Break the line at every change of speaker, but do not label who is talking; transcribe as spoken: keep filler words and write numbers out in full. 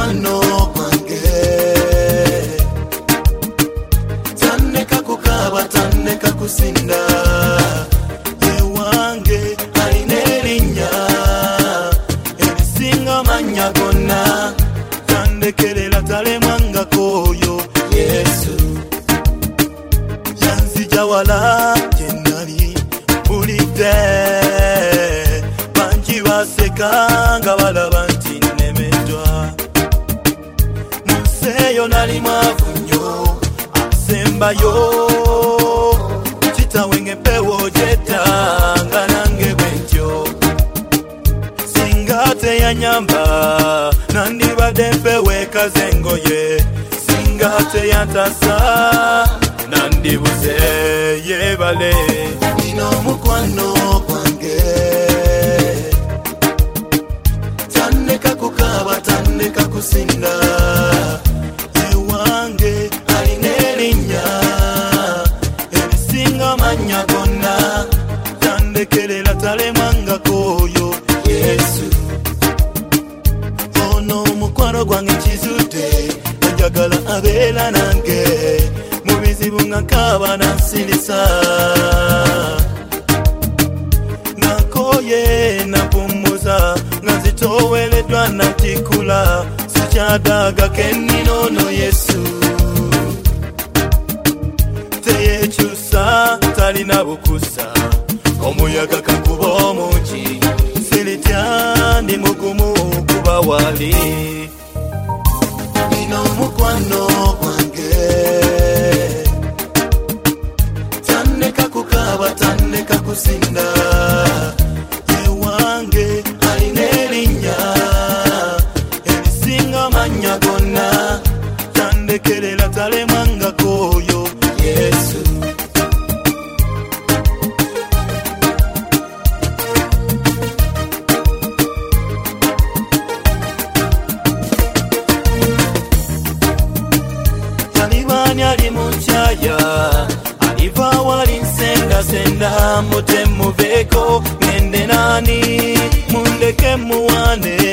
mukwano gwange tandeka kukaba tandeka kusinda ewange alina erinnya erisinga manya gonna tandekerera talemwangako oyo Yesu yanzija wala jenali bulidde bangi baseka nga balaba nti nemeddwa munseeyo nali mwavu nnyo asembayo kitawe ng'empewo gyetanga nange bwentyo singa teyanyamba nandibadde mpewo ekaze engoye singa teyantasa nandibuze yebale nina omukwano gwange tandeka kukaba tandeka kusinda ewange alina erinnya erisinga manya gonna tandekerera talemwangako oyo Yesu ono omukwano gwange kizudde njagala abeera nange mu bizibu nga nkaba nansirisa nakoye napumuza nga zitowereddwa nakikula sikyadaaga kennina ono Yesu teyekyusa talina bukusa omuyaga kakuba omungi siritya ndi mugumu kuba wali nina omukwano gwange tandeka kukaba tandeka kusinda ewange alina erinnya erisinga manya gonna tandekerera talemwangako oyo Yesu talibani ali munkyaya aliva wali nsendasenda mute muveeko ngende nani mundeke muwane